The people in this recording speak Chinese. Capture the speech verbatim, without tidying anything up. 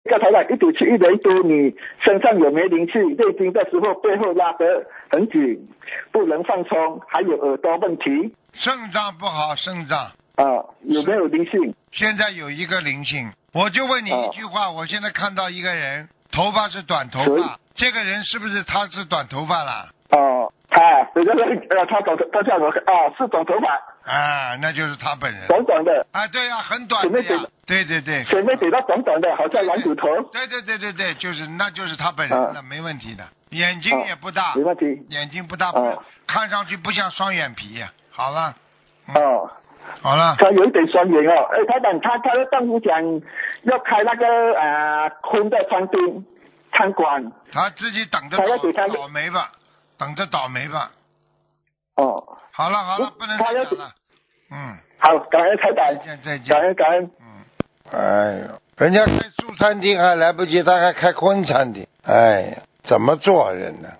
个台长一直去一人读你身上有没有灵气，念经的时候背后拉得很紧，不能放松，还有耳朵问题。 肾脏不好，肾脏啊，有没有灵性？ 现在有一个灵性，我就问你一句话，我现在看到一个人头发是短头发，这个人是不是他是短头发啦？ 哦，他有个人呃，他短他叫我啊，是短头发啊，那就是他本人， 短短的啊，对呀、啊，很短的呀，对对对， 前面给他短短的，好像蓝骨头。 对对对对对，就是那就是他本人了，啊、没问题的，眼睛也不大， 啊、没问题， 眼睛不大，不、啊、看上去不像双眼皮。好了， 嗯、哦， 好了， 他有一点双眼哦，哎，他等他他的丈夫讲要开那个啊空的餐厅餐馆， 他自己等着倒倒霉吧，等着倒霉吧。 哦， 好了好了，不能再讲了。嗯， 好，感恩台长， 再见再见， 感恩感恩。 嗯，哎呦，人家开素餐厅还来不及，他还开荤餐厅，哎呀，怎么做人呢？